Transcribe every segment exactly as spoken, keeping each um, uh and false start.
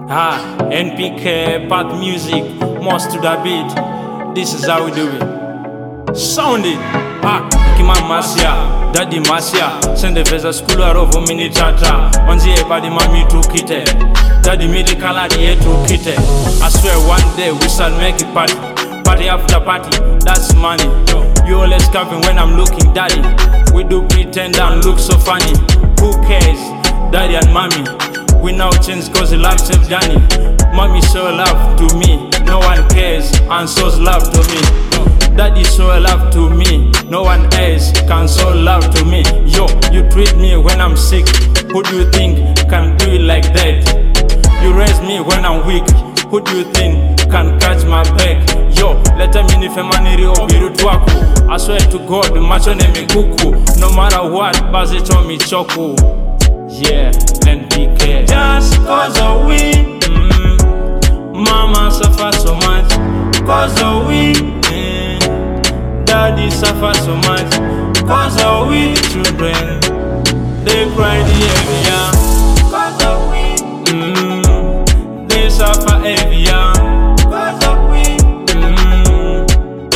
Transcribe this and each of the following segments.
Ah, N P K, Path Music, most to the beat. This is how we do it. Sound it. Ah, Kima Masia, Daddy Masia. Send the visa school over mini tata. Onzi ebadi mami to kite. Daddy medical at the to kite. I swear one day we shall make it party. Party after party, that's money. You always coming when I'm looking, daddy. We do pretend and look so funny. Who cares, daddy and mommy? We now change cause the life saved Johnny. Mommy show love to me, no one cares, and shows love to me. Daddy show love to me, no one else can show love to me. Yo, you treat me when I'm sick, who do you think can do it like that? You raise me when I'm weak, who do you think can catch my back? Yo, let me nife obiru twaku. I swear to God, macho neme kuku. No matter what, bazi chomi choku. Yeah, N P K. Just cause of we, mm, mama suffer so much. Cause of we, mm, daddy suffer so much. Cause of we children, they cry the every year. Cause of we, mm, they suffer every year. Cause of we, mm.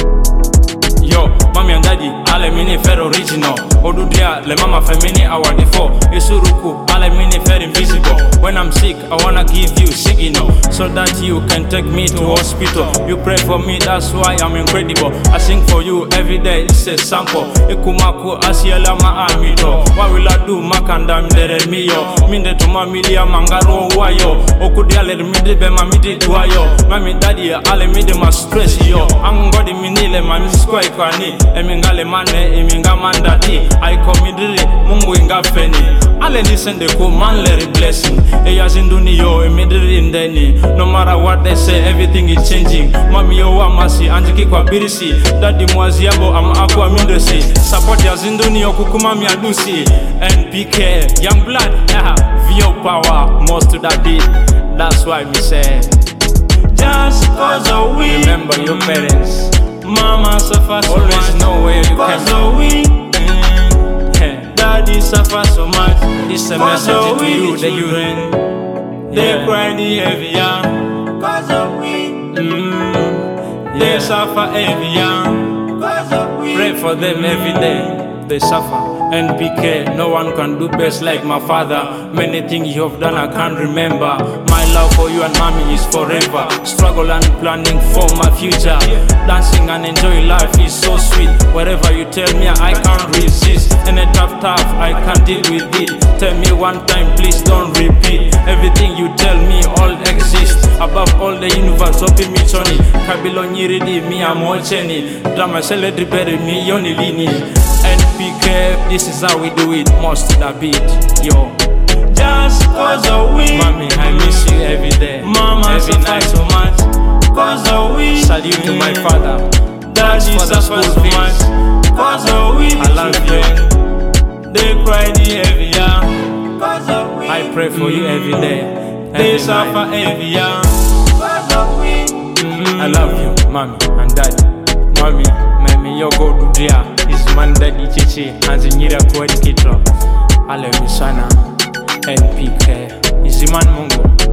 Yo, mommy and daddy, ale mini fair original. Odudia, le mama femini awa defo. Isuruku, ale mini fair invisible. When I'm sick, I wanna give you signal, so that you can take me to hospital. You pray for me, that's why I'm incredible. I sing for you every day, it's a sample. Ikumaku asiela ma amito. What will I do? Makanda mdere miyo. Minde tuma milia mangaro wayo. Okudia le mide be mamidi duayo. Mami daddy ale mide ma stress yo. Angodi minile mami squai kwani. Emingale mane eminga mandati. I komidiri mungu inga feni. Ale listen the command let it blessing. Eya zinduni yo emidiri indeni. No matter what they say, everything is changing. Mami yo wa masi anjiki kwa birisi. Daddy mwazi yabo ama akwa mindesi. Support ya zinduni yo kukuma miadusi. N P K, young blood, yeah. Vio power, most to that beat. That's why me say, just cause of we. Remember your parents. Mama suffer so always much. Know where you cause of we. Mm, yeah. Daddy suffer so much. This a message to you, the children. They yeah. Cry the every year. Cause of we. Mm, yeah. They suffer every year. Cause of we. Pray for them every day. They suffer. N P K, no one can do best like my father. Many things you have done I can't remember. My love for you and mommy is forever. Struggle and planning for my future. Dancing and enjoy life is so sweet. Whatever you tell me I can't resist. Any tough tough I can't deal with it. Tell me one time please don't repeat. Everything you tell me all exists. Above all the universe open me choni. Kabilo nyiridi mi amocheni. Drama celebrity bury me yoni lini. N P K, this is how we do it, most to the beat, yo. Just cause of we. Mommy, I miss you every day. Mama, every night so much. Cause of we. Salute to my father. Daddy suffer so much. Cause of we. I love you. They cry the every year. Cause of we. I pray for you every day. Every they night. Suffer every year. Cause of we. Mm-hmm. I love you, mommy and daddy. Mommy, mami yo go do dia. Is man daddy chichi anzinyira kwa kitro. Ale misana N P K. Is man Mungu.